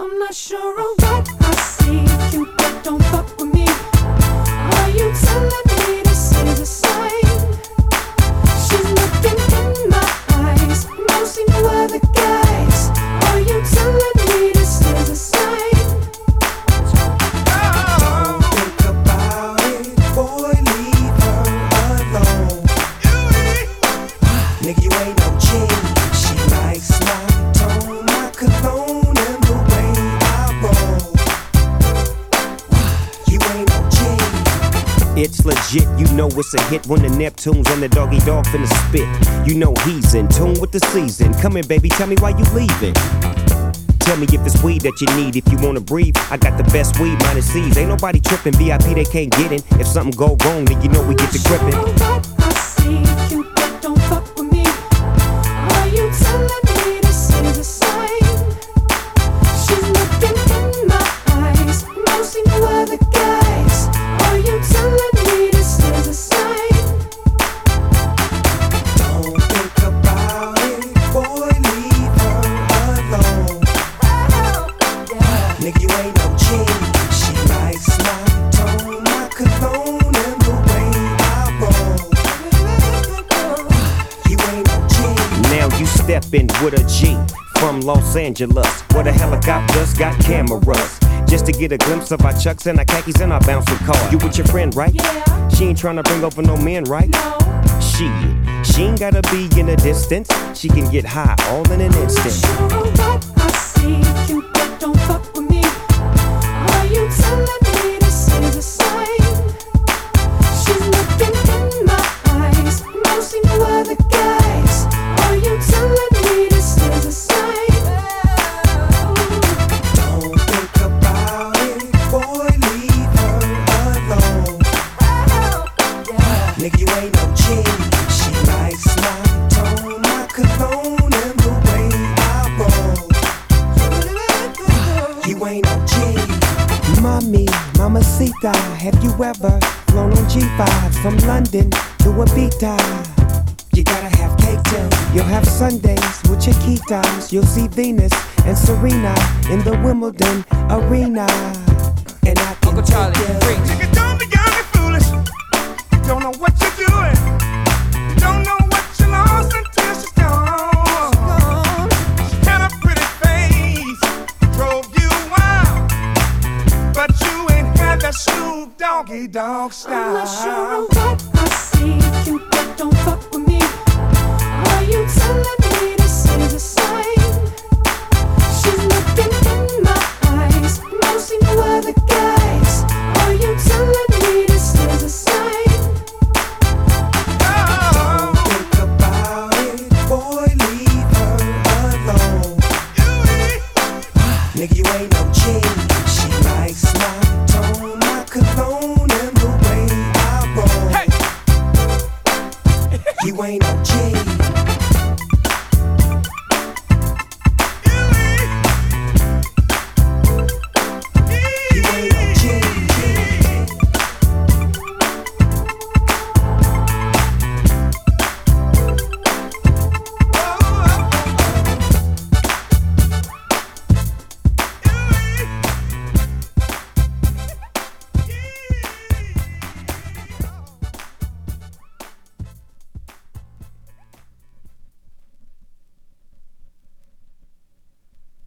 I'm not sure of what I see. Cupid, don't fuck with me. Are you telling me this is a sign? She's looking in my eyes. No seem no other guys. Are you telling me this is a sign? Don't think about it, boy, leave her alone. Nigga, you ain't no G. She likes my tone, my cologne, and the way I roll. You ain't no G. It's legit, you know it's a hit when the Neptunes and the doggy dog finna spit. You know he's in tune with the season. Come here, baby, tell me why you leaving. Tell me if it's weed that you need. If you wanna breathe, I got the best weed minus C's. Ain't nobody tripping, VIP they can't get in. If something go wrong, then you know we get to gripping. What I see, Cupid, don't fuck with me. Are you telling me this is a sign? She's looking in my eyes. No seem no other guys. Are you telling me this is a sign? Don't think about it, boy, leave her alone. Nigga, you ain't no G. She likes my tone, my cologne, and the way I roll. You ain't no G. Now you steppin' with a G from Los Angeles, where the helicopters got cameras. Just to get a glimpse of our chucks and our khakis and our bouncing car. You with your friend, right? Yeah. She ain't tryna bring over no men, right? No. She ain't gotta be in the distance. She can get high all in an I'm not instant. sure of what I see. Cupid, don't fuck with me. Are you telling me this is a sign? She's looking in my eyes. No seem no other guys. Are you telling me this is a sign? Don't think about it, boy, leave her alone. Nigga, you ain't no G. She likes my tone, my cologne, and the way I roll. You ain't no G. Mommy, mamacita, have you ever flown on G5 from London to Ibiza? You gotta have cake too. You'll have Sundays with Chiquitas. You'll see Venus and Serena in the Wimbledon arena. And I can Uncle Charlie, take you. preach. Nigga, don't be young and foolish. You don't know what you're doing. You don't know what you lost until she's gone. She had a pretty face, drove you wild, but you ain't had that Snoop Doggy Dogg I'm not sure style. of what I see. Cupid, don't fuck with me. Are you telling me this is a sign? She's looking in my eyes. No seem no other guys. Are you telling me this is a sign? Don't think about it, boy, leave her alone. Nigga, you ain't no G. She likes my